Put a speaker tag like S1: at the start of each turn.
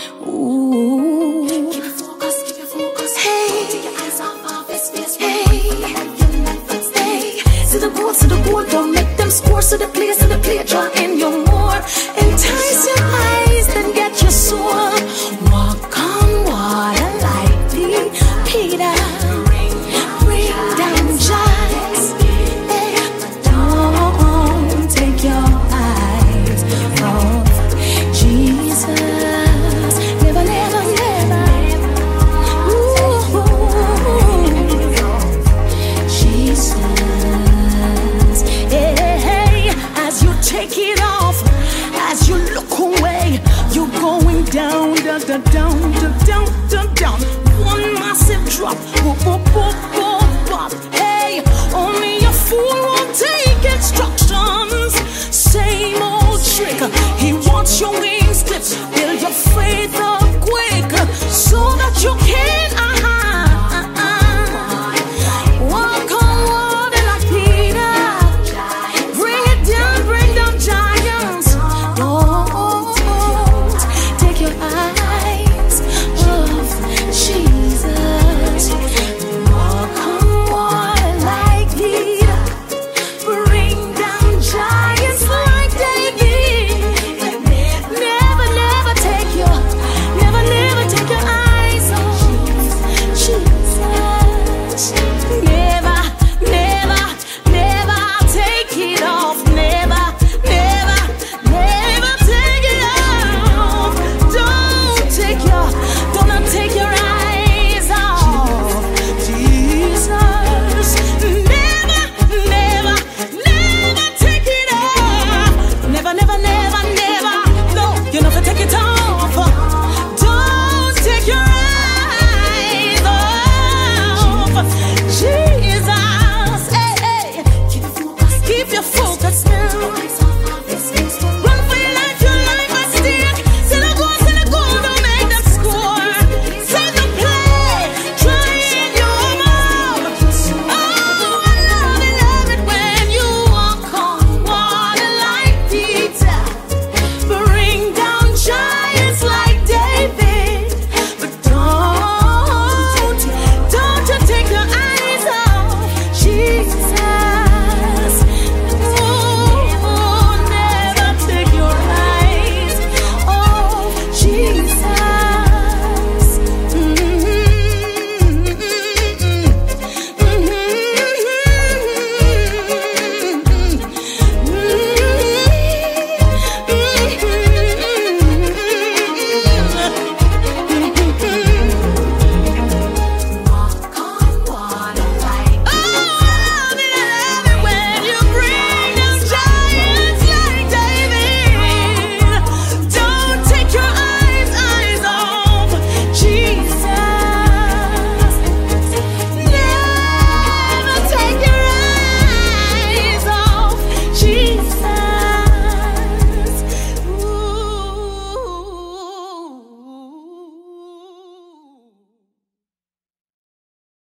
S1: Ooh. Keep your focus. Hey, take your eyes off of his face. Hey, see the goal, don't make them score. So the play, draw in your more. Entice your eyes, then get your soul. Walk on water like Peter. Bring down giants. Hey, don't take your eyes off Jesus. Never. Ooh, Jesus. Hey, as you take it off, as you look away, you're going down. One massive drop. Hey, only a fool won't take instructions. Same old trick. He wants your wings clipped. Build your